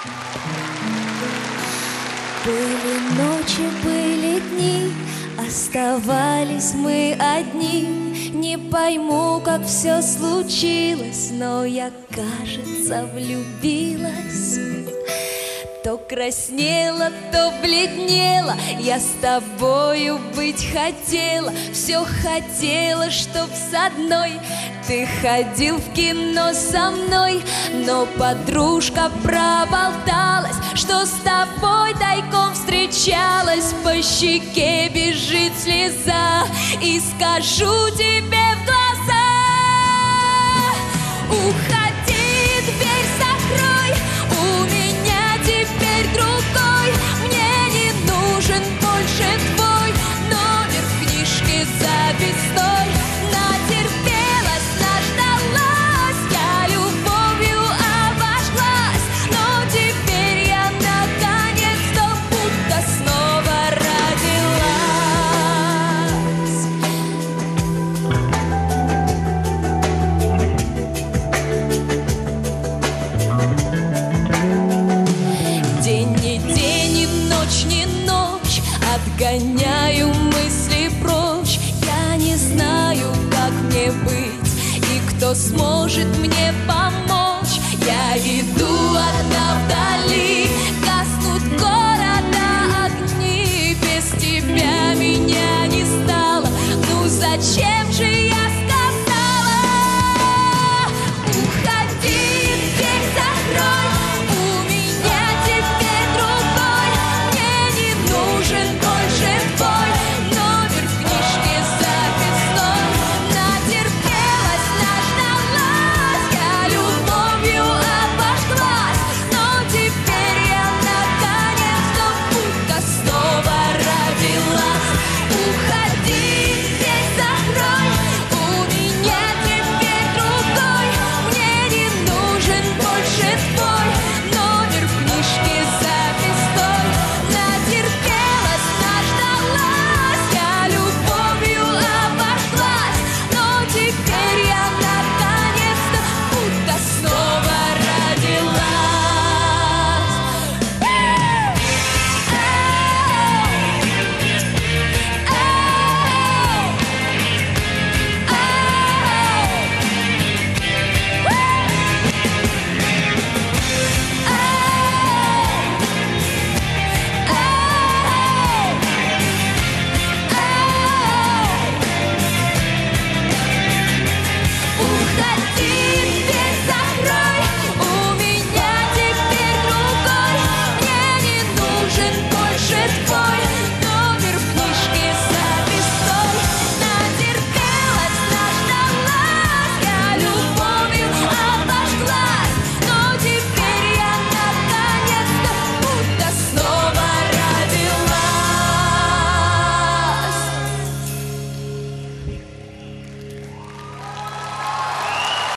Были ночи, были дни, оставались мы одни. Не пойму, как все случилось, но я, кажется, влюбилась. То краснела, то бледнела, я с тобою быть хотела. Все хотела, чтоб с одной ты ходил в кино со мной. Но подружка проболталась, что с тобой тайком встречалась. По щеке бежит слеза, и скажу тебе в глаза: уходи, дверь закрой, у меня теперь другой. Мне не нужен больше твой номер в книжке записной. Натерпелась, наждалась, я любовью обожглась. Но теперь я наконец-то будто снова родилась. День не день и ночь не ночь, отгоняю мысли прочь. Я не знаю, как мне быть, и кто сможет мне помочь.